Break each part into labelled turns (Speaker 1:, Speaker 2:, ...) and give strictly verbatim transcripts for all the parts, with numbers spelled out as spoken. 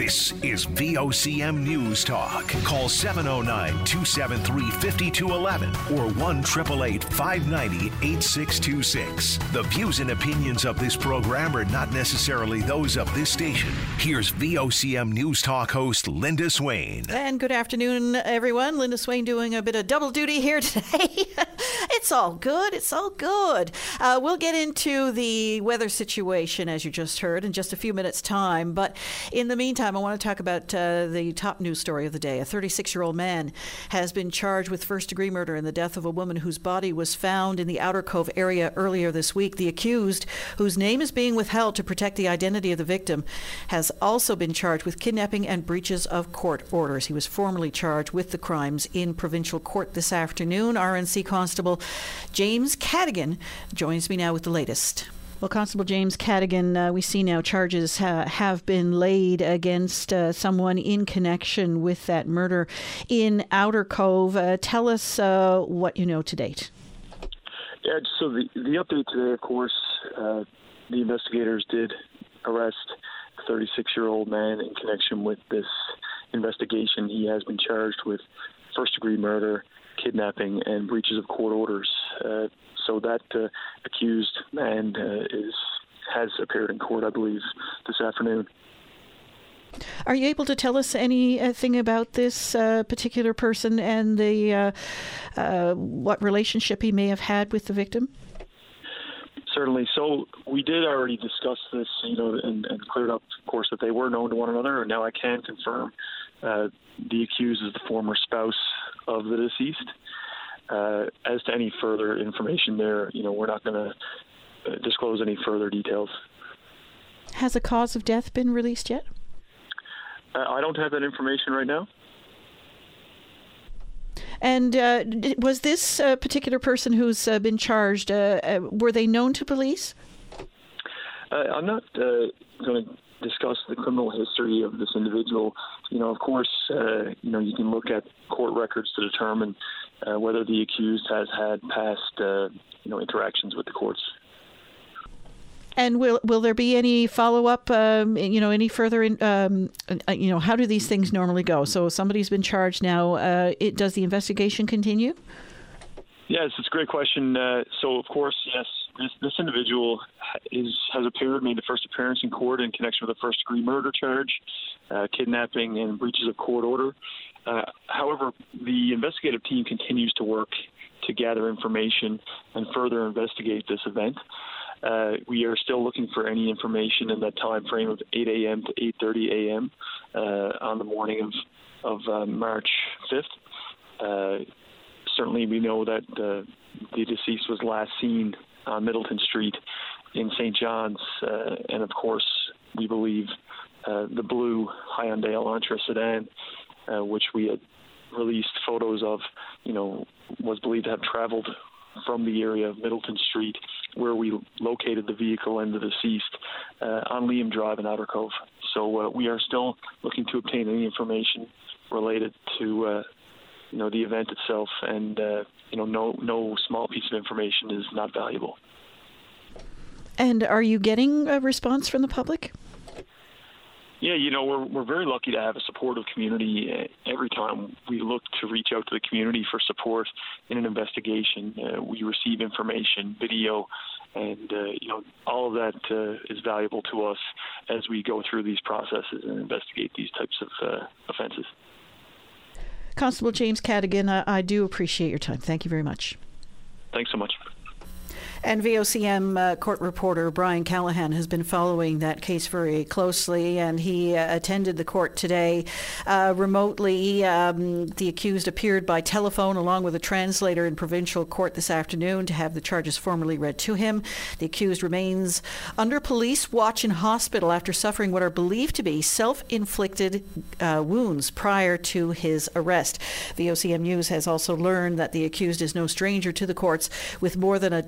Speaker 1: This is V O C M News Talk. Call seven oh nine, two seven three, five two one one or one eight eight eight, five nine zero, eight six two six. The views and opinions of this program are not necessarily those of this station. Here's V O C M News Talk host Linda Swain.
Speaker 2: And good afternoon, everyone. Linda Swain doing a bit of double duty here today. It's all good. It's all good. Uh, we'll get into the weather situation, as you just heard, in just a few minutes' time. But in the meantime, I want to talk about uh, the top news story of the day. A thirty-six-year-old man has been charged with first-degree murder in the death of a woman whose body was found in the Outer Cove area earlier this week. The accused, whose name is being withheld to protect the identity of the victim, has also been charged with kidnapping and breaches of court orders. He was formally charged with the crimes in provincial court this afternoon. R N C Constable James Cadigan joins me now with the latest. Well, Constable James Cadigan, uh, we see now charges ha- have been laid against uh, someone in connection with that murder in Outer Cove. Uh, tell us uh, what you know to date.
Speaker 3: Yeah, so the, the update today, of course, uh, the investigators did arrest a thirty-six-year-old man in connection with this investigation. He has been charged with first-degree murder, kidnapping, and breaches of court orders. Uh, so that uh, accused man uh, is has appeared in court, I believe, this afternoon.
Speaker 2: Are you able to tell us anything about this uh, particular person and the uh, uh, what relationship he may have had with the victim?
Speaker 3: Certainly. So we did already discuss this, you know, and, and cleared up, of course, that they were known to one another. And now I can confirm uh, the accused is the former spouse of the deceased. Uh, as to any further information there, you know, we're not going to uh, disclose any further details.
Speaker 2: Has a cause of death been released yet?
Speaker 3: Uh, I don't have that information right now.
Speaker 2: And uh, was this uh, particular person who's uh, been charged, uh, uh, were they known to police?
Speaker 3: Uh, I'm not uh, going to discuss the criminal history of this individual. You know, of course, uh, you know, you can look at court records to determine uh, whether the accused has had past, uh, you know, interactions with the courts.
Speaker 2: And will will there be any follow up? Um, you know, any further? In, um, uh, you know, how do these things normally go? So somebody's been charged now. Uh, it, does the investigation continue?
Speaker 3: Yes, it's a great question. Uh, so, of course, yes, this, this individual is has appeared, made the first appearance in court in connection with a first-degree murder charge, uh, kidnapping, and breaches of court order. Uh, however, the investigative team continues to work to gather information and further investigate this event. Uh, we are still looking for any information in that time frame of eight a.m. to eight thirty a.m. Uh, on the morning of, of uh, March fifth. Uh, certainly we know that uh, the deceased was last seen on Middleton Street in Saint John's, uh, and of course we believe uh, the blue Hyundai Elantra sedan, uh, which we had released photos of, you know, was believed to have traveled from the area of Middleton Street, where we located the vehicle and the deceased, uh, on Liam Drive in Outer Cove. So uh, we are still looking to obtain any information related to, uh, you know, the event itself, and uh, you know, no no small piece of information is not valuable.
Speaker 2: And are you getting a response from the public?
Speaker 3: Yeah, you know, we're we're very lucky to have a supportive community. Every time we look to reach out to the community for support in an investigation, uh, we receive information, video, and uh, you know, all of that uh, is valuable to us as we go through these processes and investigate these types of uh, offenses.
Speaker 2: Constable James Cadigan, I, I do appreciate your time. Thank you very much.
Speaker 3: Thanks so much.
Speaker 2: And V O C M uh, court reporter Brian Callahan has been following that case very closely, and he uh, attended the court today uh, remotely. Um, the accused appeared by telephone along with a translator in provincial court this afternoon to have the charges formally read to him. The accused remains under police watch in hospital after suffering what are believed to be self-inflicted uh, wounds prior to his arrest. V O C M News has also learned that the accused is no stranger to the courts, with more than a dozen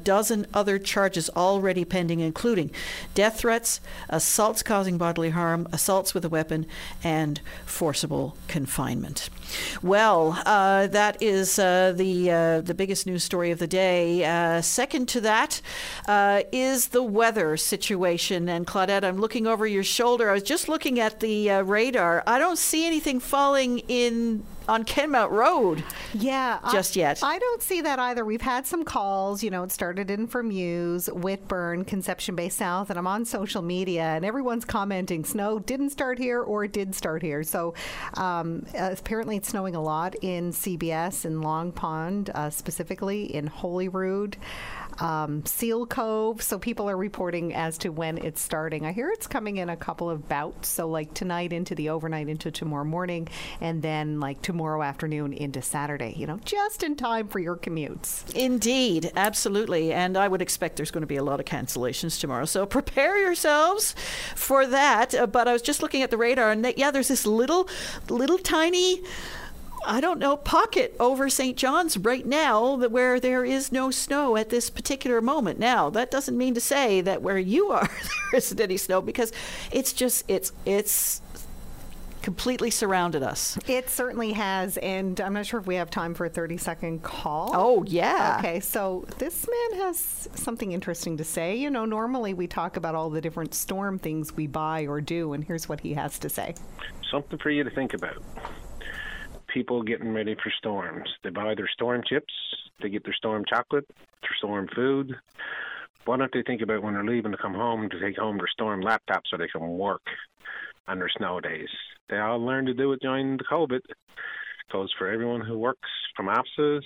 Speaker 2: seven other charges already pending, including death threats, assaults causing bodily harm, assaults with a weapon, and forcible confinement. Well, uh, that is uh, the uh, the biggest news story of the day. Uh, second to that uh, is the weather situation. And Claudette, I'm looking over your shoulder. I was just looking at the uh, radar. I don't see anything falling in on Kenmount Road.
Speaker 4: Yeah,
Speaker 2: just
Speaker 4: I,
Speaker 2: yet.
Speaker 4: I don't see that either. We've had some calls. You know, it started in from Muse, Whitburn, Conception Bay South, and I'm on social media, and everyone's commenting snow didn't start here or it did start here. So um, uh, apparently it's snowing a lot in C B S, in Long Pond, uh, specifically in Holyrood. Um, Seal Cove, so people are reporting as to when it's starting. I hear it's coming in a couple of bouts, so like tonight into the overnight into tomorrow morning, and then like tomorrow afternoon into Saturday, you know, just in time for your commutes.
Speaker 2: Indeed, absolutely, and I would expect there's going to be a lot of cancellations tomorrow, so prepare yourselves for that. Uh, but I was just looking at the radar, and th- yeah, there's this little, little tiny, I don't know, pocket over Saint John's right now that where there is no snow at this particular moment. Now, that doesn't mean to say that where you are there isn't any snow, because it's just, it's, it's completely surrounded us.
Speaker 4: It certainly has, and I'm not sure if we have time for a thirty-second call.
Speaker 2: Oh, yeah.
Speaker 4: Okay, so this man has something interesting to say. You know, normally we talk about all the different storm things we buy or do, and here's what he has to say.
Speaker 5: Something for you to think about. People getting ready for storms. They buy their storm chips, they get their storm chocolate, their storm food. Why don't they think about when they're leaving to come home to take home their storm laptop so they can work on their snow days? They all learned to do it during the COVID. It goes for everyone who works, from offices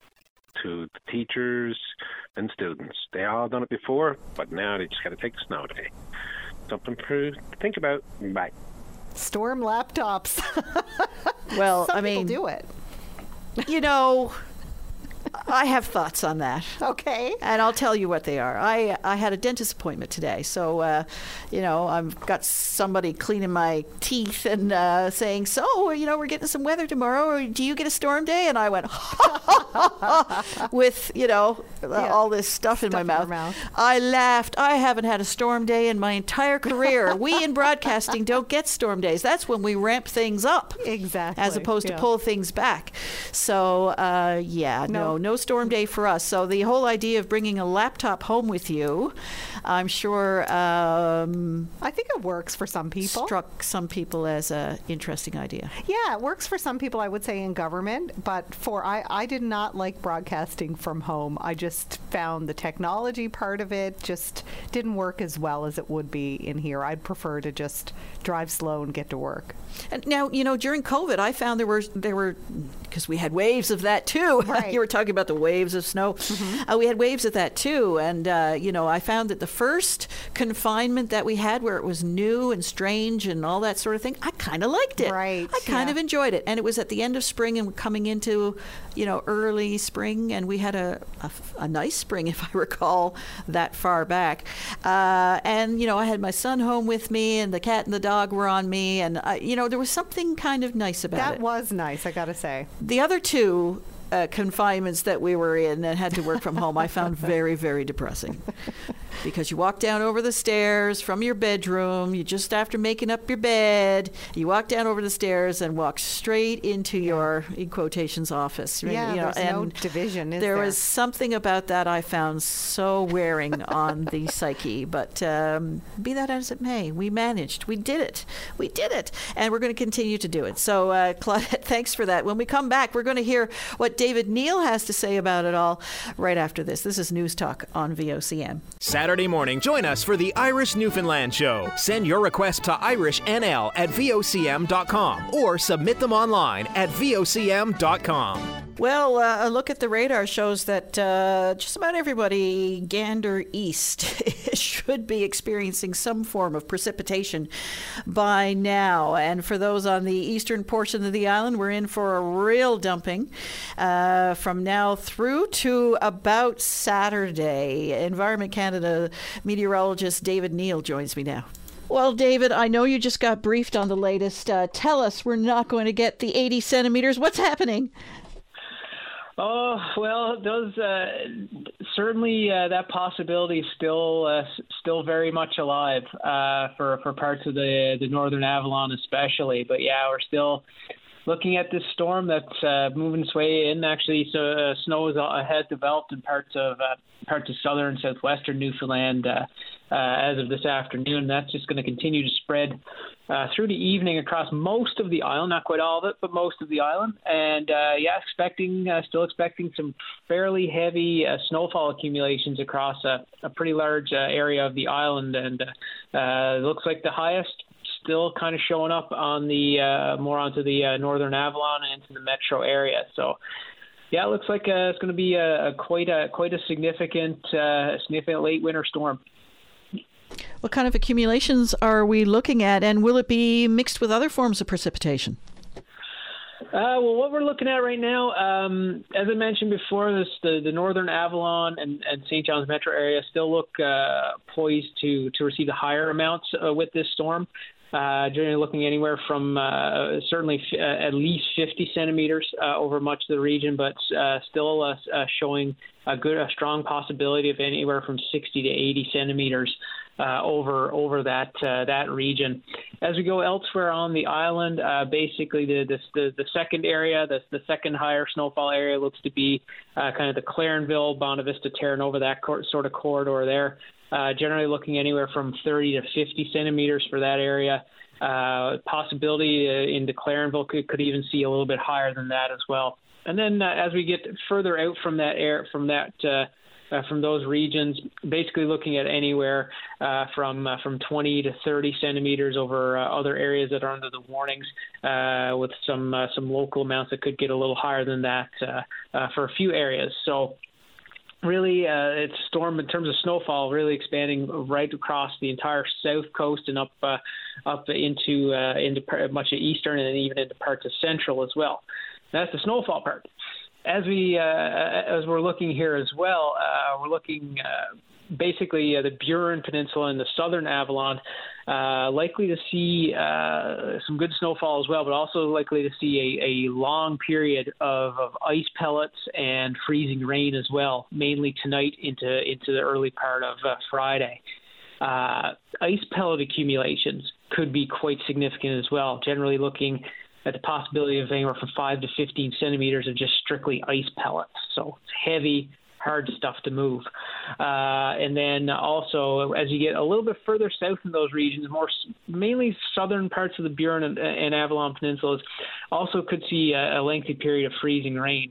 Speaker 5: to the teachers and students. They all done it before, but now they just got to take the snow day. Something to think about. Bye.
Speaker 4: Storm laptops.
Speaker 2: Well,
Speaker 4: Some
Speaker 2: I mean,
Speaker 4: people do it.
Speaker 2: You know, I have thoughts on that.
Speaker 4: Okay.
Speaker 2: And I'll tell you what they are. I I had a dentist appointment today. So, uh, you know, I've got somebody cleaning my teeth and uh, saying, so, you know, we're getting some weather tomorrow. Do you get a storm day? And I went, with, you know,
Speaker 4: Yeah.
Speaker 2: all this stuff, in,
Speaker 4: Stuff
Speaker 2: my
Speaker 4: in your
Speaker 2: mouth.
Speaker 4: mouth.
Speaker 2: I laughed. I haven't had a storm day in my entire career. We in broadcasting don't get storm days. That's when we ramp things up.
Speaker 4: Exactly.
Speaker 2: As opposed
Speaker 4: Yeah.
Speaker 2: to pull things back. So, uh, yeah, no.
Speaker 4: No.
Speaker 2: no storm day for us. So the whole idea of bringing a laptop home with you, I'm sure um,
Speaker 4: I think it works for some people.
Speaker 2: struck some people as an interesting idea.
Speaker 4: Yeah, it works for some people, I would say, in government. But for I, I did not like broadcasting from home. I just found the technology part of it just didn't work as well as it would be in here. I'd prefer to just drive slow and get to work.
Speaker 2: And now, you know, during COVID, I found there were, there were, because we had waves of that too.
Speaker 4: Right.
Speaker 2: You were talking about the waves of snow. Mm-hmm. Uh, we had waves of that too. And, uh, you know, I found that the first confinement that we had, where it was new and strange and all that sort of thing, I kind of liked it.
Speaker 4: Right,
Speaker 2: I kind
Speaker 4: yeah.
Speaker 2: of enjoyed it. And it was at the end of spring and coming into, you know, early spring. And we had a, a, a nice spring, if I recall, that far back. Uh, and, you know, I had my son home with me, and the cat and the dog were on me. And, I, you know, there was something kind of nice about
Speaker 4: That
Speaker 2: it.
Speaker 4: was nice, I got to say.
Speaker 2: The other two uh, confinements that we were in and had to work from home, I found very, very depressing. Because you walk down over the stairs from your bedroom, you just after making up your bed, you walk down over the stairs and walk straight into your, in quotations, office.
Speaker 4: Yeah,
Speaker 2: you know,
Speaker 4: there's no
Speaker 2: and
Speaker 4: division, is
Speaker 2: there?
Speaker 4: there?
Speaker 2: was something about that I found so wearing on the psyche. But um, be that as it may, we managed. We did it. We did it. And we're going to continue to do it. So, uh, Claudette, thanks for that. When we come back, we're going to hear what David Neal has to say about it all right after this. This is News Talk on V O C M.
Speaker 6: Saturday morning, join us for the Irish Newfoundland Show. Send your request to irish n l at v o c m dot com or submit them online at v o c m dot com.
Speaker 2: Well, uh, a look at the radar shows that uh, just about everybody gander east should be experiencing some form of precipitation by now. And for those on the eastern portion of the island, we're in for a real dumping uh, from now through to about Saturday. Environment Canada meteorologist David Neal joins me now. Well, David, I know you just got briefed on the latest. Uh, tell us we're not going to get the eighty centimeters. What's happening?
Speaker 7: Oh, well, those uh, certainly uh, that possibility is still uh, still very much alive uh, for for parts of the the Northern Avalon, especially. But yeah, we're still looking at this storm that's uh, moving its way in. Actually, so uh, snow is, uh, has developed in parts of uh, parts of southern and southwestern Newfoundland uh, uh, as of this afternoon. That's just going to continue to spread uh, through the evening across most of the island, not quite all of it, but most of the island. And uh, yeah, expecting, uh, still expecting some fairly heavy uh, snowfall accumulations across a, a pretty large uh, area of the island. And uh, uh, it looks like the highest still kind of showing up on the uh, more onto the uh, Northern Avalon and into the metro area. So, yeah, it looks like uh, it's going to be a, a quite a quite a significant uh, significant late winter storm.
Speaker 2: What kind of accumulations are we looking at, and will it be mixed with other forms of precipitation?
Speaker 7: Uh, well, what we're looking at right now, um, as I mentioned before, this the, the Northern Avalon and, and Saint John's metro area still look uh, poised to, to receive the higher amounts uh, with this storm. Uh, generally looking anywhere from uh, certainly f- uh, at least fifty centimeters uh, over much of the region, but uh, still uh, uh, showing a good, a strong possibility of anywhere from sixty to eighty centimeters uh, over over that uh, that region. As we go elsewhere on the island, uh, basically the, the the the second area, the the second higher snowfall area looks to be uh, kind of the Clarenville, Bonavista, Terre Nova, that cor- sort of corridor there. Uh, generally looking anywhere from thirty to fifty centimeters for that area. Uh, possibility uh, into Clarenville could, could even see a little bit higher than that as well. And then uh, as we get further out from that air, from that uh, uh, from those regions, basically looking at anywhere uh, from uh, from twenty to thirty centimeters over uh, other areas that are under the warnings, uh, with some uh, some local amounts that could get a little higher than that uh, uh, for a few areas. So. Really, uh, it's storm in terms of snowfall, really expanding right across the entire south coast and up uh, up into uh, into much of eastern and even into parts of central as well. That's the snowfall part. As we uh, as we're looking here as well, uh, we're looking uh, basically uh, the Burin Peninsula and the Southern Avalon. Uh, likely to see uh, some good snowfall as well, but also likely to see a, a long period of, of ice pellets and freezing rain as well, mainly tonight into into the early part of uh, Friday. Uh, ice pellet accumulations could be quite significant as well, generally looking at the possibility of anywhere from five to fifteen centimeters of just strictly ice pellets. So it's heavy, hard stuff to move. Uh, and then also, as you get a little bit further south in those regions, more mainly southern parts of the Burin and, and Avalon peninsulas, also could see a, a lengthy period of freezing rain,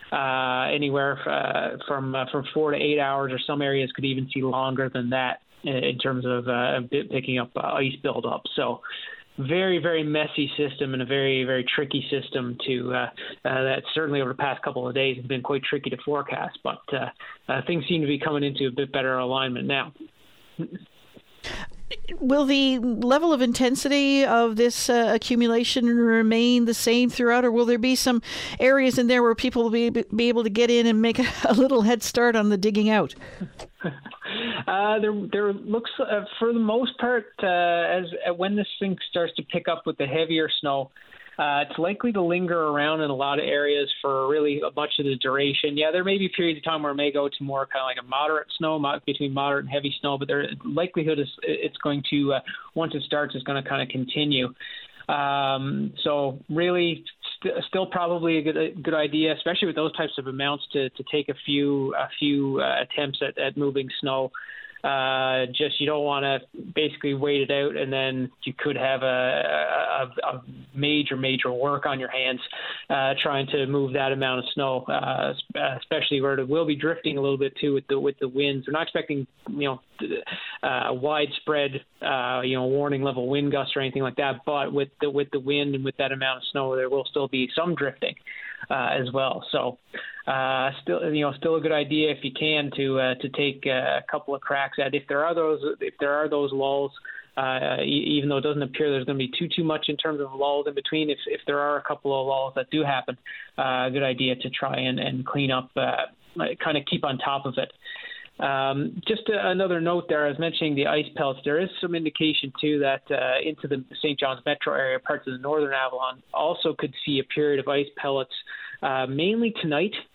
Speaker 7: uh, anywhere uh, from uh, from four to eight hours, or some areas could even see longer than that in, in terms of uh, picking up uh, ice buildup. So very, very messy system and a very, very tricky system to uh, uh, that certainly over the past couple of days has been quite tricky to forecast, but uh, uh, things seem to be coming into a bit better alignment now.
Speaker 2: Will the level of intensity of this uh, accumulation remain the same throughout, or will there be some areas in there where people will be, be able to get in and make a, a little head start on the digging out?
Speaker 7: Uh, there, there looks, uh, for the most part, uh, as uh, when this thing starts to pick up with the heavier snow, uh, it's likely to linger around in a lot of areas for really much of the duration. Yeah, there may be periods of time where it may go to more kind of like a moderate snow, between moderate and heavy snow, but the likelihood is it's going to, uh, once it starts, it's going to kind of continue. Um, so really, st- still probably a good a good idea, especially with those types of amounts, to, to take a few a few uh, attempts at, at moving snow. Uh, just you don't want to basically wait it out, and then you could have a, a, a major, major work on your hands uh, trying to move that amount of snow, uh, especially where it will be drifting a little bit too with the with the winds. We're not expecting, you know, uh, widespread, uh, you know, warning level wind gusts or anything like that, but with the with the wind and with that amount of snow, there will still be some drifting uh, as well. So. Uh, still, you know, still a good idea if you can to uh, to take uh, a couple of cracks at if there are those if there are those lulls. Uh, even though it doesn't appear there's going to be too too much in terms of lulls in between, if if there are a couple of lulls that do happen, uh, a good idea to try and, and clean up, uh, kind of keep on top of it. Um, just a, another note there, I was mentioning the ice pellets. There is some indication too that uh, into the Saint John's metro area, parts of the Northern Avalon, also could see a period of ice pellets, uh, mainly tonight.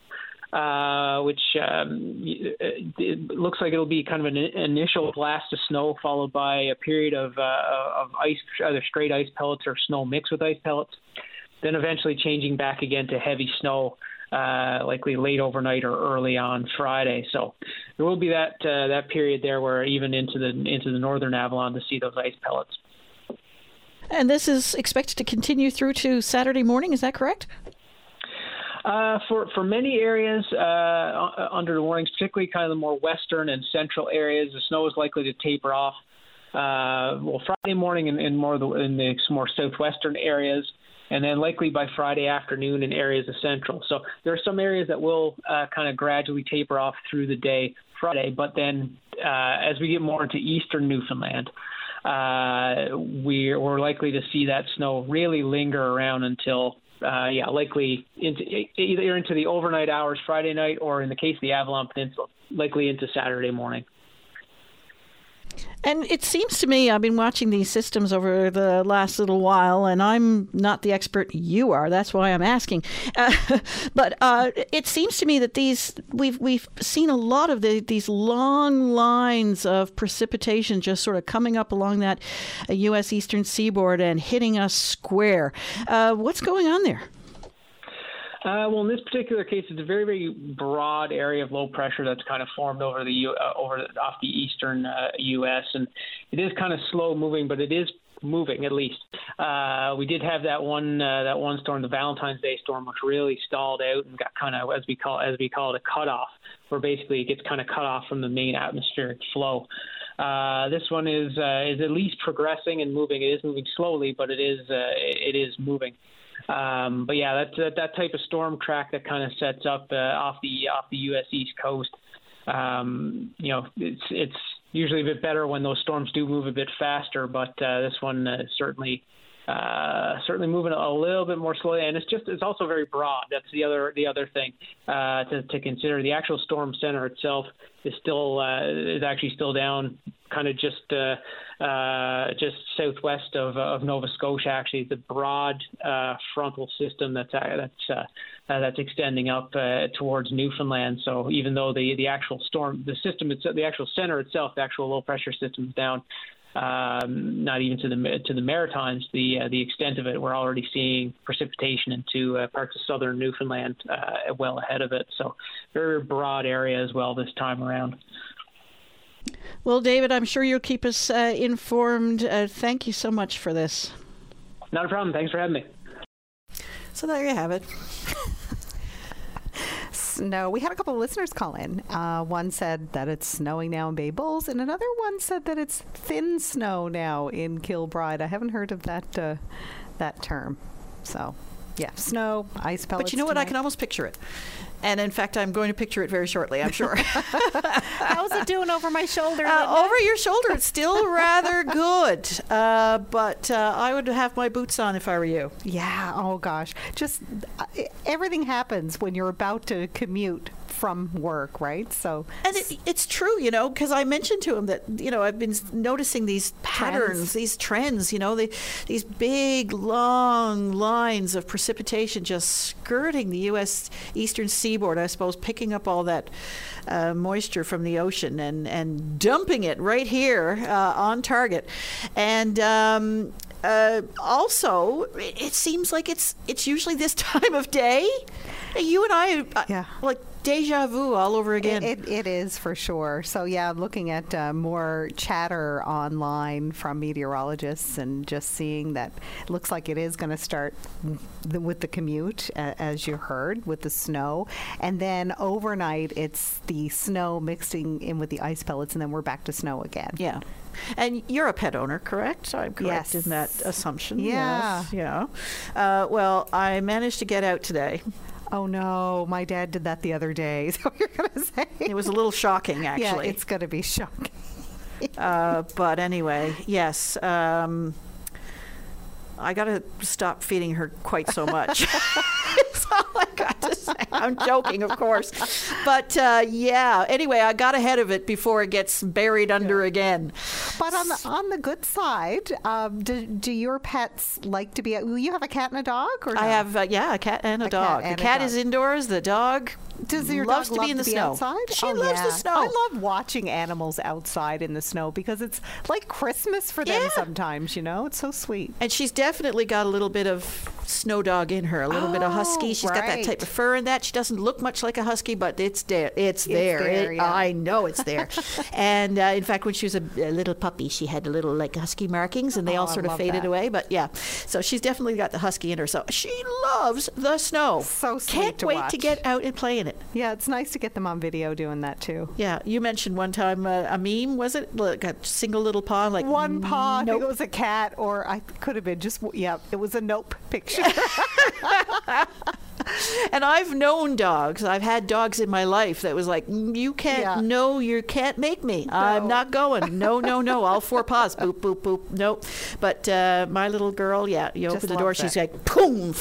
Speaker 7: uh, which um, it looks like it'll be kind of an initial blast of snow followed by a period of, uh, of ice, either straight ice pellets or snow mixed with ice pellets, then eventually changing back again to heavy snow, uh, likely late overnight or early on Friday. So there will be that uh, that period there where even into the into the northern Avalon to see those ice pellets.
Speaker 2: And this is expected to continue through to Saturday morning, is that correct?
Speaker 7: Uh, for, for many areas uh, under the warnings, particularly kind of the more western and central areas, the snow is likely to taper off. Uh, well, Friday morning in, in more of the, in the more southwestern areas, and then likely by Friday afternoon in areas of central. So there are some areas that will uh, kind of gradually taper off through the day Friday, but then uh, as we get more into eastern Newfoundland, Uh, we're, we're likely to see that snow really linger around until, uh, yeah, likely into, either into the overnight hours Friday night or in the case of the Avalon Peninsula, likely into Saturday morning.
Speaker 2: And it seems to me, I've been watching these systems over the last little while, and I'm not the expert you are. That's why I'm asking. Uh, but uh, it seems to me that these we've we've seen a lot of the, these long lines of precipitation just sort of coming up along that uh, U S eastern seaboard and hitting us square. Uh, what's going on there?
Speaker 7: Uh, well, in this particular case, it's a very, very broad area of low pressure that's kind of formed over the U, uh, over the, off the eastern uh, U S, and it is kind of slow moving, but it is moving at least. Uh, we did have that one uh, that one storm, the Valentine's Day storm, which really stalled out and got kind of, as we call as we call it, a cutoff, where basically it gets kind of cut off from the main atmospheric flow. Uh, this one is uh, is at least progressing and moving. It is moving slowly, but it is uh, it is moving. Um, but yeah, that, that that type of storm track that kind of sets up uh, off the off the U S East Coast. Um, you know, it's it's usually a bit better when those storms do move a bit faster, but uh, this one uh, certainly uh, certainly moving a little bit more slowly, and it's just it's also very broad. That's the other the other thing uh, to, to consider. The actual storm center itself is still uh, is actually still down, kind of just uh, uh, just southwest of of Nova Scotia. Actually, the broad uh, frontal system that's uh, that's uh, uh, that's extending up uh, towards Newfoundland. So even though the the actual storm, the system itself, the actual center itself, the actual low pressure system is down. Um, not even to the to the Maritimes, the uh, the extent of it, we're already seeing precipitation into uh, parts of southern Newfoundland uh, well ahead of it. So very broad area as well this time around.
Speaker 2: Well, David, I'm sure you'll keep us uh, informed. Uh, thank you so much for this.
Speaker 7: Not a problem. Thanks for having me.
Speaker 2: So there you have it.
Speaker 4: Snow. We had a couple of listeners call in. Uh, one said that it's snowing now in Bay Bulls, and another one said that it's thin snow now in Kilbride. I haven't heard of that uh, that term. So, yeah, snow, ice pellets.
Speaker 2: But you know what?
Speaker 4: tonight.
Speaker 2: I can almost picture it. And in fact, I'm going to picture it very shortly, I'm sure.
Speaker 4: How's it doing over my shoulder?
Speaker 2: Uh, over your shoulder, it's still rather good. Uh, but uh, I would have my boots on if I were you.
Speaker 4: Yeah. Oh, gosh. Just uh, everything happens when you're about to commute from work, right? So,
Speaker 2: and it, it's true, you know, because I mentioned to him that, you know, I've been noticing these patterns, trends. these trends, you know, the, these big, long lines of precipitation just skirting the U S eastern seaboard, I suppose, picking up all that uh, moisture from the ocean and, and dumping it right here uh, on target. And um, uh, also, it seems like it's it's usually this time of day. You and I, uh,
Speaker 4: yeah.
Speaker 2: like, deja vu all over again.
Speaker 4: It, it, it is for sure. So, yeah, I'm looking at uh, more chatter online from meteorologists and just seeing that it looks like it is going to start the, with the commute, uh, as you heard, with the snow. And then overnight, it's the snow mixing in with the ice pellets, and then we're back to snow again.
Speaker 2: Yeah. And you're a pet owner, correct? I'm correct
Speaker 4: Yes.
Speaker 2: in that assumption.
Speaker 4: Yeah.
Speaker 2: Yes. Yeah. Uh, well, I managed to get out today.
Speaker 4: Oh, no. My dad did that the other day. So you're going to say.
Speaker 2: It was a little shocking, actually.
Speaker 4: Yeah, it's going to be shocking.
Speaker 2: uh, but anyway, yes. Um, I got to stop feeding her quite so much. That's all I got to say. I'm joking, of course. But, uh, yeah, anyway, I got ahead of it before it gets buried under yeah. again.
Speaker 4: But on the, on the good side, um, do, do your pets like to be, you have a cat and a dog? Or no?
Speaker 2: I have, uh, yeah, a cat and a, a dog.
Speaker 4: Cat and
Speaker 2: the cat
Speaker 4: a dog.
Speaker 2: is indoors. The dog
Speaker 4: Does your
Speaker 2: loves
Speaker 4: dog
Speaker 2: to
Speaker 4: love
Speaker 2: be in the
Speaker 4: to be
Speaker 2: snow.
Speaker 4: outside?
Speaker 2: She
Speaker 4: Oh,
Speaker 2: loves
Speaker 4: yeah.
Speaker 2: the snow.
Speaker 4: I love watching animals outside in the snow because it's like Christmas for them
Speaker 2: Yeah.
Speaker 4: sometimes, you know? It's so sweet.
Speaker 2: And she's definitely got a little bit of snow dog in her, a little bit of husky.
Speaker 4: Oh,
Speaker 2: She's got that
Speaker 4: right.
Speaker 2: type of fur in that. She doesn't look much like a husky, but it's there. It's there.
Speaker 4: there,
Speaker 2: It-
Speaker 4: yeah.
Speaker 2: I know it's there. And uh, in fact, when she was a, a little puppy, she had a little like husky markings, and they
Speaker 4: Oh,
Speaker 2: all
Speaker 4: I
Speaker 2: sort of
Speaker 4: love
Speaker 2: faded
Speaker 4: that.
Speaker 2: away. But yeah, so she's definitely got the husky in her. So she loves the snow.
Speaker 4: So sweet
Speaker 2: Can't
Speaker 4: to
Speaker 2: wait to
Speaker 4: watch.
Speaker 2: get out and play in it.
Speaker 4: Yeah, it's nice to get them on video doing that too.
Speaker 2: Yeah, you mentioned one time uh, a meme, was it? Like a single little paw, like
Speaker 4: One paw, I think
Speaker 2: nope.
Speaker 4: it was a cat, or I could have been just, yeah, it was a nope picture.
Speaker 2: And I've known dogs. I've had dogs in my life that was like, "Mm, you can't,
Speaker 4: Yeah.
Speaker 2: no, you can't make me. I'm
Speaker 4: No.
Speaker 2: not going. No, no, no. All four paws. Boop, boop, boop. Nope. But uh, my little girl, yeah, you
Speaker 4: Just
Speaker 2: open the door,
Speaker 4: loves
Speaker 2: she's
Speaker 4: it.
Speaker 2: like, boom,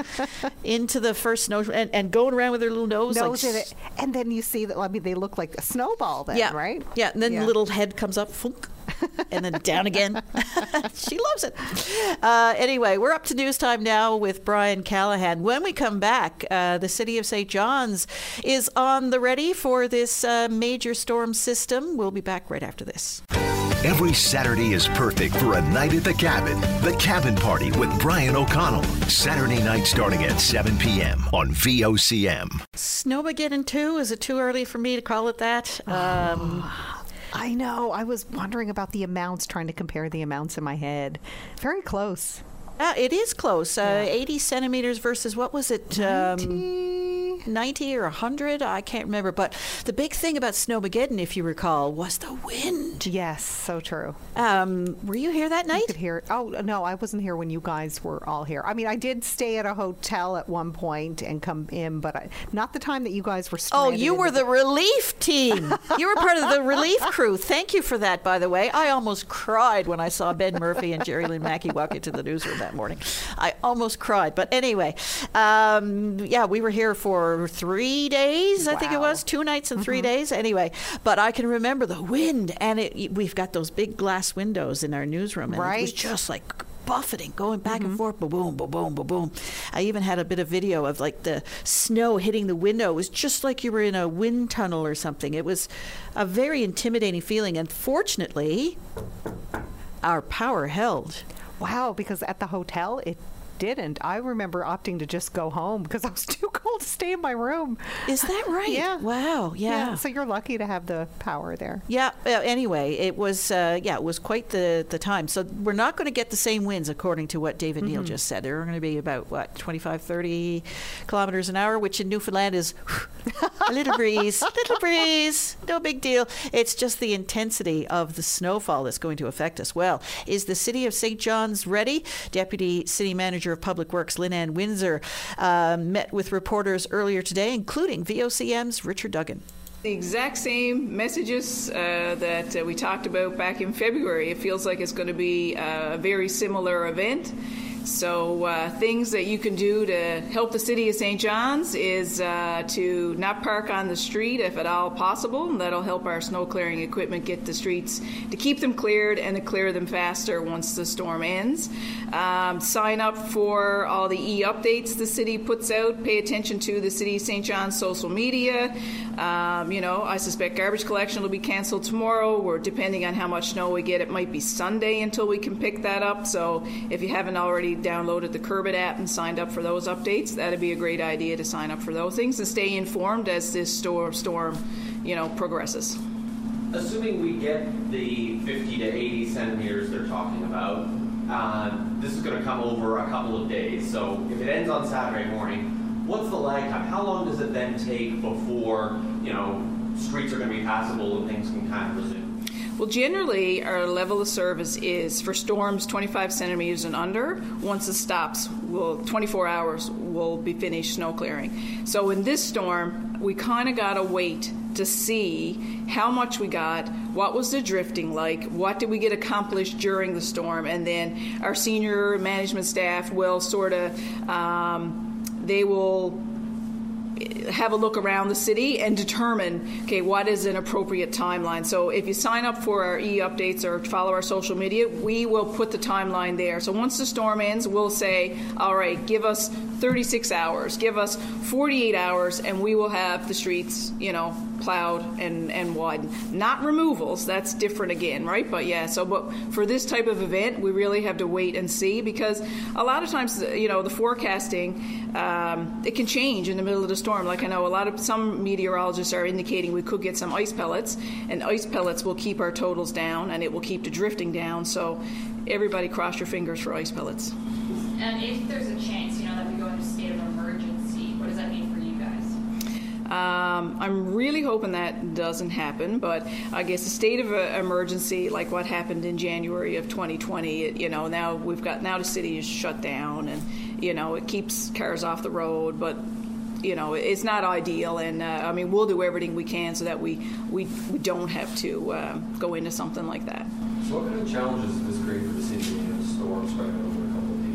Speaker 2: into the first snow, and, and going around with her little nose.
Speaker 4: Nose
Speaker 2: like,
Speaker 4: in it. And then you see that, I mean, they look like a snowball then,
Speaker 2: yeah,
Speaker 4: right?
Speaker 2: Yeah, and then
Speaker 4: Yeah.
Speaker 2: the little head comes up, funk, and then down again. She loves it. Uh, anyway, we're up to news time now with Brian Callahan. When we come back, uh, the city of Saint John's is on the ready for this uh, major storm system. We'll be back right after this.
Speaker 1: Every Saturday is perfect for a night at the cabin. The Cabin Party with Brian O'Connell. Saturday night starting at seven p.m. on V O C M.
Speaker 2: Snowmageddon two? Is it too early for me to call it that? Um,
Speaker 4: I know. I was wondering about the amounts, trying to compare the amounts in my head. Very close.
Speaker 2: uh, it is close. Uh, eighty centimeters versus, what was it? Um,
Speaker 4: Tea.
Speaker 2: ninety or one hundred? I can't remember. But the big thing about Snowmageddon, if you recall, was the wind.
Speaker 4: Yes, so true.
Speaker 2: Um, were you here that
Speaker 4: You
Speaker 2: night?
Speaker 4: could hear it. Oh, no, I wasn't here when you guys were all here. I mean, I did stay at a hotel at one point and come in, but I, not the time that you guys were
Speaker 2: Oh,
Speaker 4: stranded
Speaker 2: you
Speaker 4: in
Speaker 2: were the relief team. You were part of the relief crew. Thank you for that, by the way. I almost cried when I saw Ben Murphy and Jerry Lynn Mackey walk into the newsroom that morning. I almost cried. But anyway, um, yeah, we were here for three days, I think it
Speaker 4: Wow.
Speaker 2: was, two nights and three days. Anyway, but I can remember the wind, and it, we've got those big glass windows in our newsroom, and it was
Speaker 4: Right.
Speaker 2: just like buffeting, going back and forth, boom, boom, boom, boom, boom, boom. I even had a bit of video of like the snow hitting the window. It was just like you were in a wind tunnel or something. It was a very intimidating feeling. And fortunately, our power held.
Speaker 4: Wow, because at the hotel, it didn't. I remember opting to just go home because I was too cold to stay in my room.
Speaker 2: Is that right?
Speaker 4: Yeah.
Speaker 2: Wow. Yeah.
Speaker 4: So you're lucky to have the power there.
Speaker 2: Yeah. Uh, anyway, it was uh, yeah, it was quite the the time. So we're not going to get the same winds, according to what David Neal just said. They're going to be about what twenty-five, thirty kilometers an hour, which in Newfoundland is a little breeze, little breeze, no big deal. It's just the intensity of the snowfall that's going to affect us. Well, is the city of Saint John's ready? Deputy City Manager of Public Works Lynn Ann Windsor uh, met with reporters earlier today, including V O C M's Richard Duggan.
Speaker 8: The exact same messages uh, that uh, we talked about back in February. It feels like it's going to be a very similar event. So uh, things that you can do to help the city of Saint John's is uh, to not park on the street if at all possible. And that'll help our snow clearing equipment get the streets, to keep them cleared and to clear them faster once the storm ends. Um, sign up for all the e-updates the city puts out. Pay attention to the city of Saint John's social media. Um, you know, I suspect garbage collection will be canceled tomorrow, or depending on how much snow we get, it might be Sunday until we can pick that up. So if you haven't already downloaded the Curbit app and signed up for those updates, that'd be a great idea to sign up for those things and stay informed as this storm, storm you know, progresses.
Speaker 9: Assuming we get the fifty to eighty centimeters they're talking about, uh, this is going to come over a couple of days. So if it ends on Saturday morning, what's the lag time? How long does it then take before, you know, streets are going to be passable and things can kind of resume?
Speaker 8: Well, generally, our level of service is for storms twenty-five centimeters and under. Once it stops, we'll, twenty-four hours, we'll be finished snow clearing. So in this storm, we kind of got to wait to see how much we got, what was the drifting like, what did we get accomplished during the storm, and then our senior management staff will sort of, um, they will have a look around the city and determine, okay, what is an appropriate timeline. So if you sign up for our e-updates or follow our social media, we will put the timeline there. So once the storm ends, we'll say, all right, give us thirty-six hours, give us forty-eight hours, and we will have the streets, you know, plowed and, and widened. Not removals, that's different again, right? But yeah, so but for this type of event, we really have to wait and see, because a lot of times, you know, the forecasting, um, it can change in the middle of the storm. Like I know a lot of, some meteorologists are indicating we could get some ice pellets, and ice pellets will keep our totals down, and it will keep the drifting down. So everybody cross your fingers for ice pellets.
Speaker 10: And if there's a chance, you know, that we go into a state of emergency, what does that mean for you guys?
Speaker 8: Um, I'm really hoping that doesn't happen, but I guess a state of uh, emergency, like what happened in January of twenty twenty, it, you know, now we've got, now the city is shut down, and, you know, it keeps cars off the road, but, you know, it's not ideal, and, uh, I mean, we'll do everything we can so that we, we, we don't have to uh, go into something like that.
Speaker 9: So what kind of challenges does this create for the city when you have storms spread out over a couple of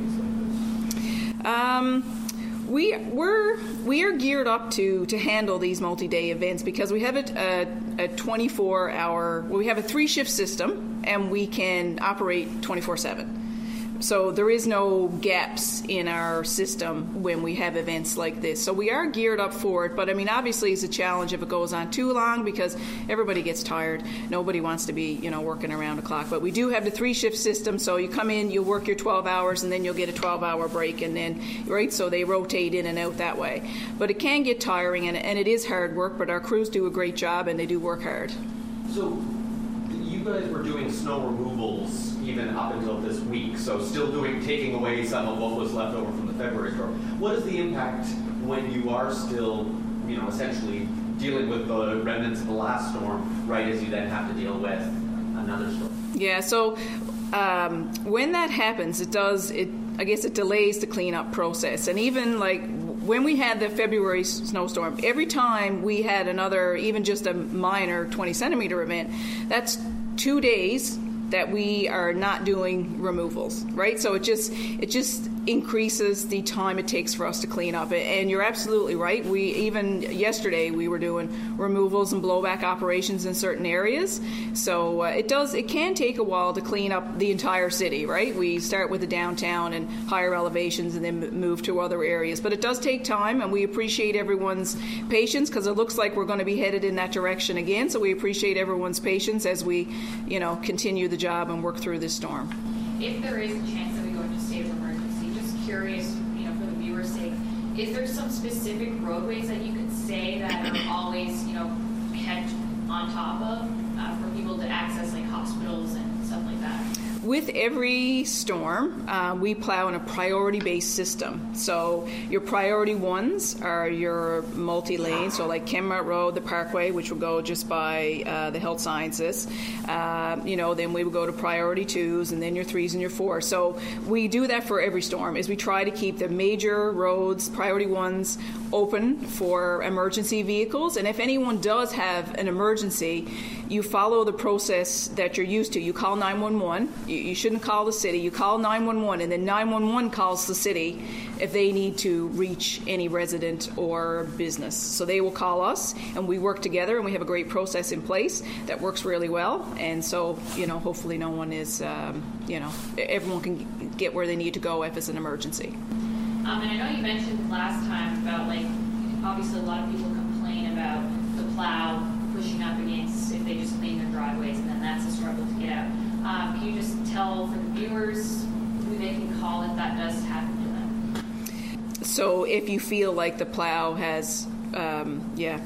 Speaker 9: days like this?
Speaker 8: Um... We we're we are geared up to to handle these multi-day events because we have a, a, a twenty-four hour. Well, we have a three shift system, and we can operate twenty-four seven. So there is no gaps in our system when we have events like this. So we are geared up for it. But I mean, obviously, it's a challenge if it goes on too long because everybody gets tired. Nobody wants to be, you know, working around the clock. But we do have the three shift system. So you come in, you'll work your twelve hours, and then you'll get a twelve hour break, and then right. So they rotate in and out that way. But it can get tiring, and, and it is hard work. But our crews do a great job, and they do work hard.
Speaker 9: So you guys were doing snow removals even up until this week, so still doing, taking away some of what was left over from the February storm. What is the impact when you are still, you know, essentially dealing with the remnants of the last storm, right as you then have to deal with another storm?
Speaker 8: Yeah, so um, when that happens, it does, it I guess it delays the cleanup process. And even like when we had the February snowstorm, every time we had another, even just a minor twenty centimeter event, that's two days that we are not doing removals, right? So it just it just increases the time it takes for us to clean up. And you're absolutely right. We even yesterday we were doing removals and blowback operations in certain areas. So uh, it does it can take a while to clean up the entire city, right? We start with the downtown and higher elevations and then move to other areas. But it does take time, and we appreciate everyone's patience because it looks like we're going to be headed in that direction again. So we appreciate everyone's patience as we, you know, continue the job and work through this storm.
Speaker 10: If there is a chance that we go into a state of emergency, just curious, you know, for the viewer's sake, is there some specific roadways that you could say that are always, you know, kept on top of uh, for people to access, like hospitals and stuff like that?
Speaker 8: With every storm, uh, we plow in a priority-based system. So your priority ones are your multi-lane, so like Kenmont Road, the Parkway, which will go just by uh, the health sciences. Uh, you know, then we will go to priority twos, and then your threes and your fours. So we do that for every storm, is we try to keep the major roads, priority ones, open for emergency vehicles. And if anyone does have an emergency, you follow the process that you're used to. You call nine one one. You, you shouldn't call the city. You call nine one one, and then nine one one calls the city if they need to reach any resident or business. So they will call us, and we work together, and we have a great process in place that works really well. And so, you know, hopefully no one is, um, you know, everyone can get where they need to go if it's an emergency.
Speaker 10: Um, and I know you mentioned last time about, like, obviously a lot of people complain about the plow pushing up against if they just clean their driveways, and then that's a struggle to get out. Um, can you just tell for the viewers who they can call if that does happen to them?
Speaker 8: So if you feel like the plow has, um, yeah.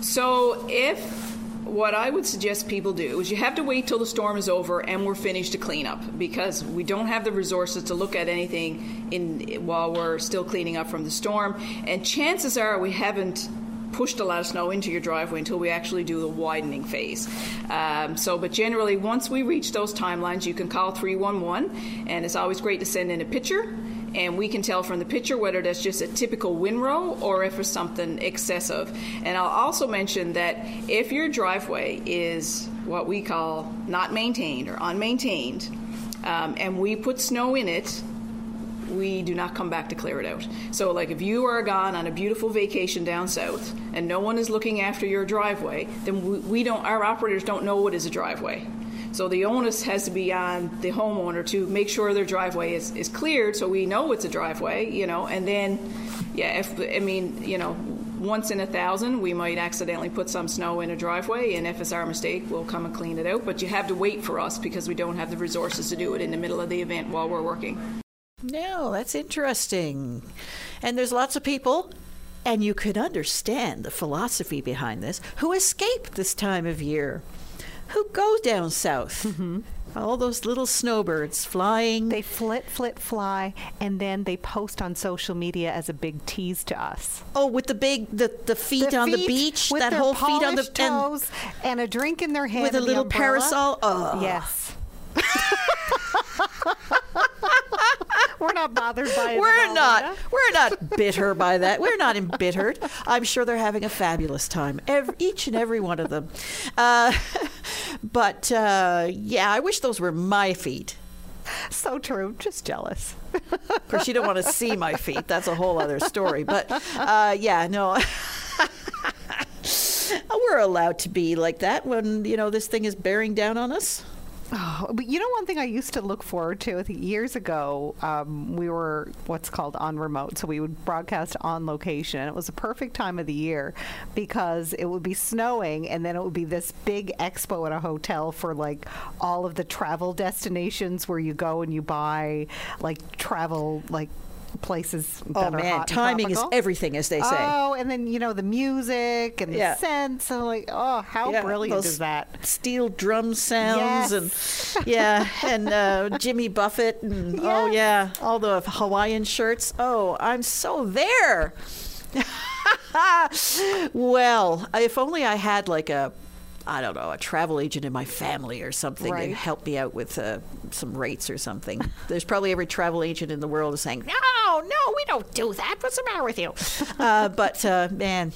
Speaker 8: So if, what I would suggest people do is you have to wait till the storm is over and we're finished to clean up, because we don't have the resources to look at anything in while we're still cleaning up from the storm. And chances are we haven't pushed a lot of snow into your driveway until we actually do the widening phase. Um, so, but generally, once we reach those timelines, you can call three one one, and it's always great to send in a picture, and we can tell from the picture whether that's just a typical windrow or if it's something excessive. And I'll also mention that if your driveway is what we call not maintained or unmaintained, um, and we put snow in it, we do not come back to clear it out. So like if you are gone on a beautiful vacation down south and no one is looking after your driveway, then we, we don't, our operators don't know what is a driveway. So the onus has to be on the homeowner to make sure their driveway is, is cleared so we know it's a driveway, you know, and then, yeah, if, I mean, you know, once in a thousand, we might accidentally put some snow in a driveway, and if it's our mistake, we'll come and clean it out. But you have to wait for us because we don't have the resources to do it in the middle of the event while we're working.
Speaker 2: No, that's interesting. And there's lots of people, and you could understand the philosophy behind this, who escape this time of year, who go down south. Mm-hmm. All those little snowbirds flying.
Speaker 4: They flit, flit, fly, and then they post on social media as a big tease to us.
Speaker 2: Oh, with the big, the, the feet
Speaker 4: the
Speaker 2: on
Speaker 4: feet
Speaker 2: the beach,
Speaker 4: with
Speaker 2: that
Speaker 4: their
Speaker 2: whole feet on the
Speaker 4: toes, and, and a drink in their hand,
Speaker 2: with a little parasol. Oh,
Speaker 4: yes. We're not bothered by it.
Speaker 2: We're not. All, we're not bitter by that. We're not embittered. I'm sure they're having a fabulous time. Every, each and every one of them. Uh, but uh, yeah, I wish those were my feet.
Speaker 4: So true. Just jealous.
Speaker 2: Of course, you don't want to see my feet. That's a whole other story. But uh, yeah, no. We're allowed to be like that when, you know, this thing is bearing down on us.
Speaker 4: Oh, but you know, one thing I used to look forward to, I think years ago, um, we were what's called on remote. So we would broadcast on location. And it was a perfect time of the year because it would be snowing and then it would be this big expo at a hotel for like all of the travel destinations where you go and you buy like travel, like places that
Speaker 2: oh
Speaker 4: are
Speaker 2: man
Speaker 4: hot
Speaker 2: timing
Speaker 4: and
Speaker 2: is everything, as they say.
Speaker 4: Oh, and then you know the music and the
Speaker 2: yeah.
Speaker 4: scents and like, oh, how
Speaker 2: yeah,
Speaker 4: brilliant is that?
Speaker 2: Steel drum sounds.
Speaker 4: Yes.
Speaker 2: And yeah, and uh, Jimmy Buffett and yes. oh yeah, all the Hawaiian shirts. Oh, I'm so there. Well, if only I had like a I don't know, a travel agent in my family or something
Speaker 4: right.
Speaker 2: that help me out with uh, some rates or something. There's probably every travel agent in the world is saying, no, no, we don't do that. What's the matter with you? uh, but, uh, man,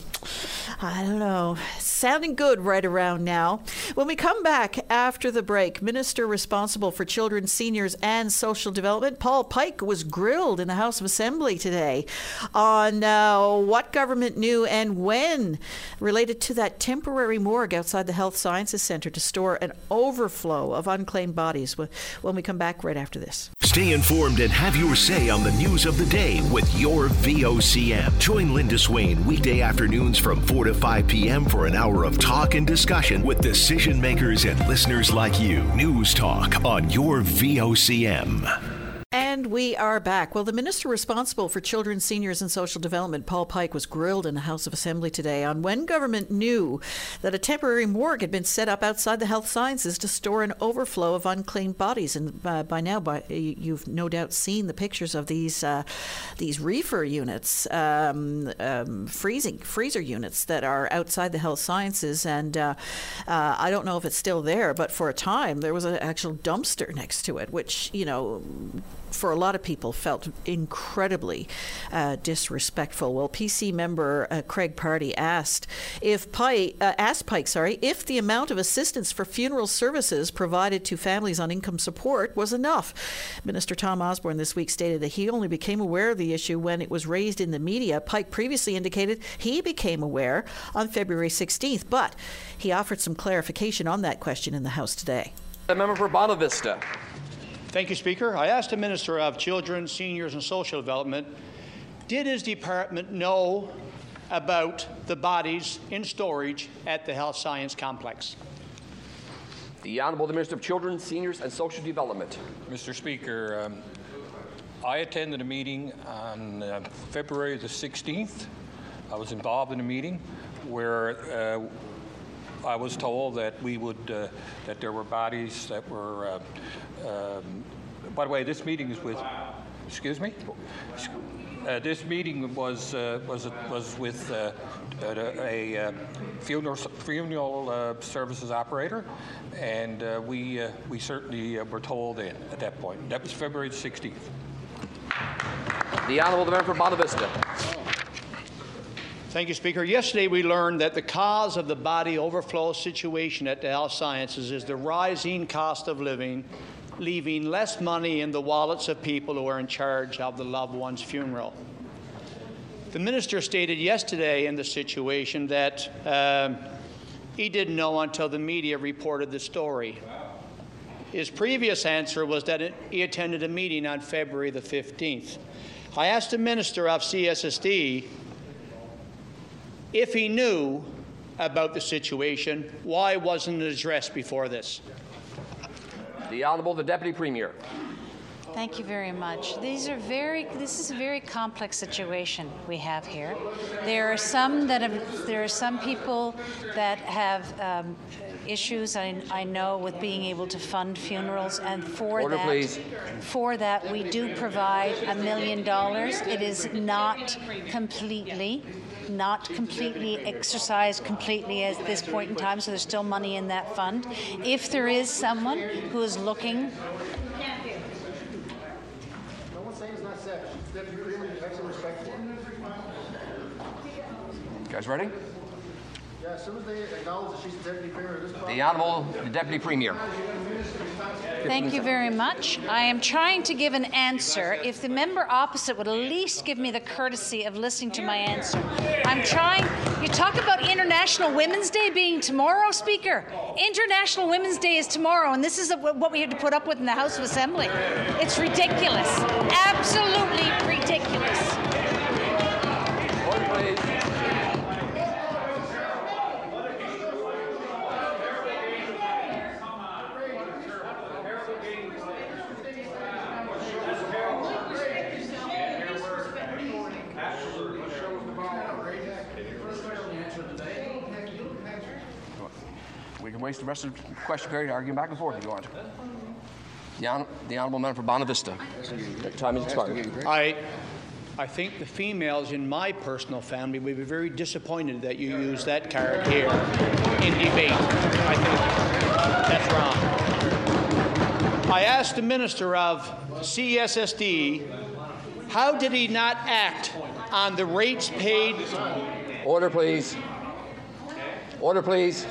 Speaker 2: I don't know. Sounding good right around now. When we come back after the break, Minister responsible for children, seniors, and social development, Paul Pike, was grilled in the House of Assembly today on uh, what government knew and when related to that temporary morgue outside the Health Sciences Centre to store an overflow of unclaimed bodies when we come back right after this.
Speaker 1: Stay informed and have your say on the news of the day with your V O C M. Join Linda Swain weekday afternoons from four to five p.m. for an hour of talk and discussion with decision makers and listeners like you. News Talk on your V O C M.
Speaker 2: And we are back. Well, the minister responsible for children, seniors, and social development, Paul Pike, was grilled in the House of Assembly today on when government knew that a temporary morgue had been set up outside the Health Sciences to store an overflow of unclaimed bodies. And uh, by now, by, you've no doubt seen the pictures of these uh, these reefer units, um, um, freezing freezer units that are outside the Health Sciences. And uh, uh, I don't know if it's still there, but for a time there was an actual dumpster next to it, which, you know, for a lot of people felt incredibly uh, disrespectful. Well, P C member uh, Craig Party asked if Pike, uh, asked Pike, sorry, if the amount of assistance for funeral services provided to families on income support was enough. Minister Tom Osborne this week stated that he only became aware of the issue when it was raised in the media. Pike previously indicated he became aware on February sixteenth, but he offered some clarification on that question in the House today.
Speaker 11: The member for Bonavista.
Speaker 12: Thank you, Speaker. I asked the Minister of Children, Seniors and Social Development, did his department know about the bodies in storage at the Health Science Complex?
Speaker 11: The Honourable the Minister of Children, Seniors and Social Development.
Speaker 13: Mister Speaker, um, I attended a meeting on uh, February the sixteenth. I was involved in a meeting where uh, I was told that we would, uh, that there were bodies that were, uh, um, by the way, this meeting is with, excuse me? Uh, this meeting was uh, was was with uh, a, a, a funeral funeral uh, services operator, and uh, we uh, we certainly uh, were told in at that point. That was February sixteenth.
Speaker 11: The Honourable the member for Bonavista.
Speaker 12: Thank you, Speaker. Yesterday we learned that the cause of the body overflow situation at the Health Sciences is the rising cost of living, leaving less money in the wallets of people who are in charge of the loved one's funeral. The minister stated yesterday in the situation that um, he didn't know until the media reported the story. His previous answer was that it, he attended a meeting on February the fifteenth. I asked the Minister of C S S D if he knew about the situation, why wasn't it addressed before this?
Speaker 11: The Honourable the Deputy Premier.
Speaker 14: Thank you very much. These are very, this is a very complex situation we have here. There are some that have, there are some people that have um, issues, I, I know, with being able to fund funerals, and for
Speaker 11: Order,
Speaker 14: that,
Speaker 11: please.
Speaker 14: for that we do provide a million dollars. It is not completely, not completely exercised completely at this point in time, so there's still money in that fund. If there is someone who is looking.
Speaker 11: You guys ready?
Speaker 15: Yeah, as soon as they acknowledge that she's the Deputy Premier of this province.
Speaker 11: The Honourable the Deputy Premier.
Speaker 14: Thank you very much. I am trying to give an answer. If the member opposite would at least give me the courtesy of listening to my answer. I'm trying. You talk about International Women's Day being tomorrow, Speaker. International Women's Day is tomorrow, and this is what we have to put up with in the House of Assembly. It's ridiculous. Absolutely ridiculous.
Speaker 11: Order, please. We can waste the rest of the question period arguing back and forth if you want. The, hon the Honourable Member for Bonavista. Time is expired.
Speaker 12: I, I think the females in my personal family would be very disappointed that you use that card here in debate. I think that's wrong. I asked the Minister of C S S D, how did he not act on the rates paid?
Speaker 11: Order, please. Order, please.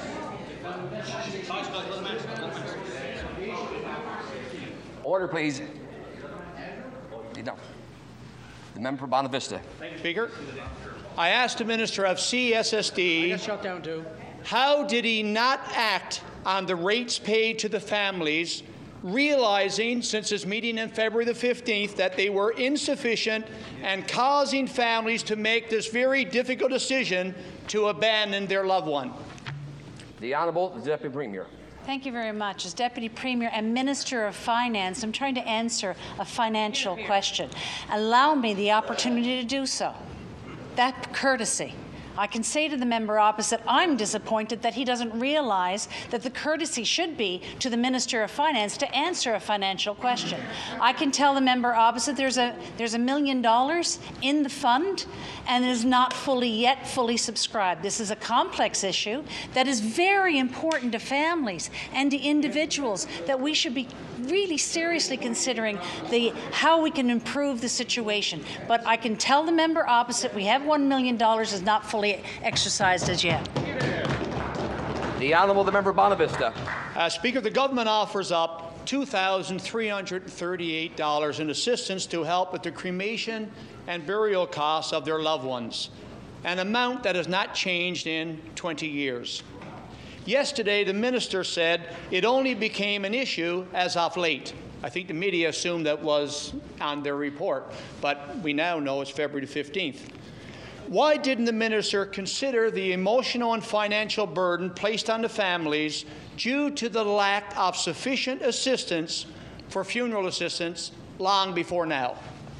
Speaker 11: Order, please. No. The member for Bonavista.
Speaker 12: Thank you, Speaker. I asked the Minister of C S S D, shut down too. How did he not act on the rates paid to the families, realizing since his meeting on February the fifteenth that they were insufficient and causing families to make this very difficult decision to abandon their loved one?
Speaker 11: The Honourable the Deputy Premier.
Speaker 14: Thank you very much. As Deputy Premier and Minister of Finance, I'm trying to answer a financial question. Allow me the opportunity to do so. That courtesy. I can say to the member opposite, I'm disappointed that he doesn't realize that the courtesy should be to the Minister of Finance to answer a financial question. I can tell the member opposite there's a there's a million dollars in the fund and it is not fully yet fully subscribed. This is a complex issue that is very important to families and to individuals that we should be really seriously considering the how we can improve the situation. But I can tell the member opposite we have one million dollars is not fully exercised as yet.
Speaker 11: The Honourable the Member Bonavista.
Speaker 12: Uh, Speaker, the government offers up two thousand three hundred thirty-eight dollars in assistance to help with the cremation and burial costs of their loved ones, an amount that has not changed in twenty years. Yesterday, the minister said it only became an issue as of late. I think the media assumed that was on their report, but we now know it's February the fifteenth. Why didn't the minister consider the emotional and financial burden placed on the families due to the lack of sufficient assistance for funeral assistance long before now?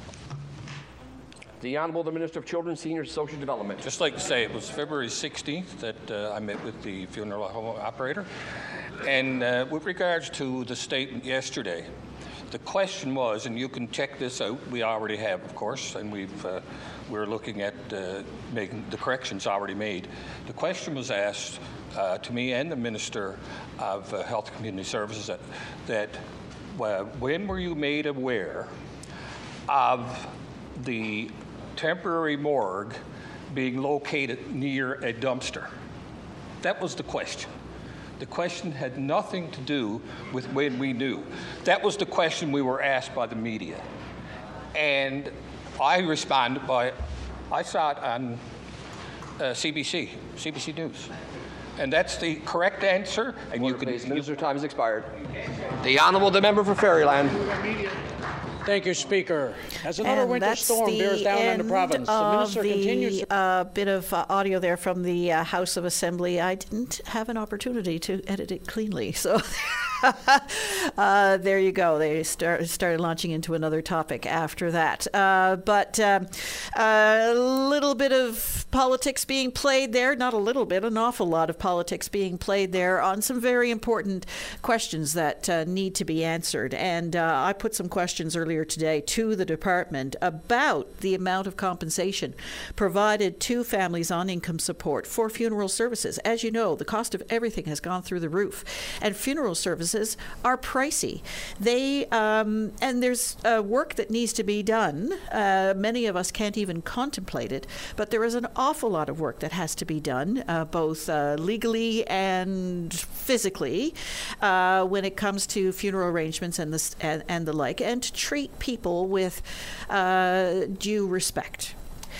Speaker 11: The Honourable the Minister of Children, Seniors and Social Development.
Speaker 13: Just like to say, it was February sixteenth that uh, I met with the funeral home operator. And uh, with regards to the statement yesterday, the question was, and you can check this out, we already have, of course, and we've, uh, we're looking at uh, making the corrections already made. The question was asked uh, to me and the Minister of uh, Health and Community Services that, that uh, when were you made aware of the temporary morgue being located near a dumpster? That was the question. The question had nothing to do with when we knew. That was the question we were asked by the media. And I responded by, I saw it on uh, C B C, C B C News. And that's the correct answer. And you can.
Speaker 11: Minister, time has expired. The Honourable the member for Fairyland.
Speaker 16: Thank you, Speaker. As another
Speaker 2: and
Speaker 16: winter
Speaker 2: that's
Speaker 16: storm
Speaker 2: the
Speaker 16: bears down on the province, the
Speaker 2: of
Speaker 16: minister
Speaker 2: the,
Speaker 16: continues.
Speaker 2: uh, bit of uh, audio there from the uh, House of Assembly. I didn't have an opportunity to edit it cleanly, so uh, there you go. They start, started launching into another topic after that. Uh, but um, a little bit of politics being played there. Not a little bit, an awful lot of politics being played there on some very important questions that uh, need to be answered. And uh, I put some questions earlier today to the department about the amount of compensation provided to families on income support for funeral services. As you know, the cost of everything has gone through the roof, and funeral services are pricey. They um, and there's uh, work that needs to be done. Uh, many of us can't even contemplate it, but there is an awful lot of work that has to be done, uh, both uh, legally and physically, uh, when it comes to funeral arrangements and the and, and the like, and to treat people with uh, due respect.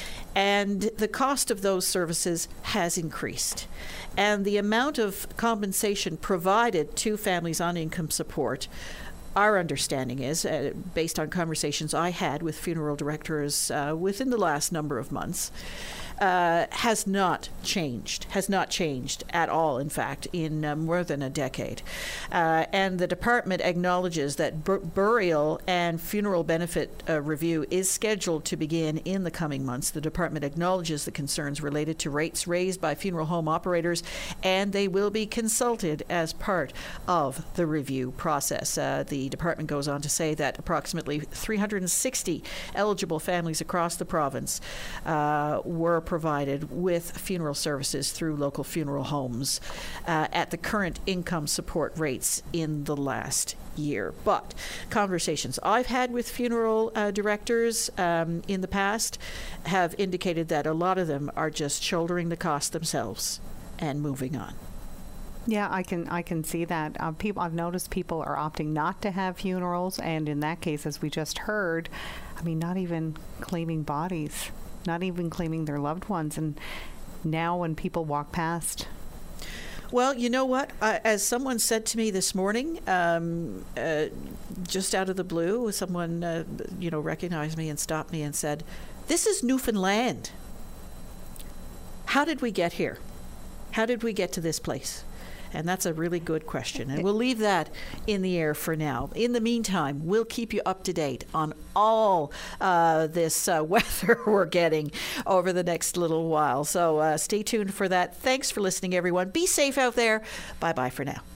Speaker 2: And the cost of those services has increased. And the amount of compensation provided to families on income support, our understanding is, uh, based on conversations I had with funeral directors uh, within the last number of months, Uh, has not changed, has not changed at all, in fact, in uh, more than a decade. Uh, and the department acknowledges that bur- burial and funeral benefit uh, review is scheduled to begin in the coming months. The department acknowledges the concerns related to rates raised by funeral home operators, and they will be consulted as part of the review process. Uh, the department goes on to say that approximately three hundred sixty eligible families across the province uh, were provided with funeral services through local funeral homes uh, at the current income support rates in the last year. But conversations I've had with funeral uh, directors um, in the past have indicated that a lot of them are just shouldering the cost themselves and moving on.
Speaker 4: Yeah, I can I can see that. Uh, people, I've noticed people are opting not to have funerals, and in that case, as we just heard, I mean, not even claiming bodies. Not even claiming their loved ones. And now when people walk past.
Speaker 2: Well, you know what? Uh, as someone said to me this morning, um, uh, just out of the blue, someone, uh, you know, recognized me and stopped me and said, "This is Newfoundland. How did we get here? How did we get to this place?" And that's a really good question. And we'll leave that in the air for now. In the meantime, we'll keep you up to date on all uh, this uh, weather we're getting over the next little while. So uh, stay tuned for that. Thanks for listening, everyone. Be safe out there. Bye-bye for now.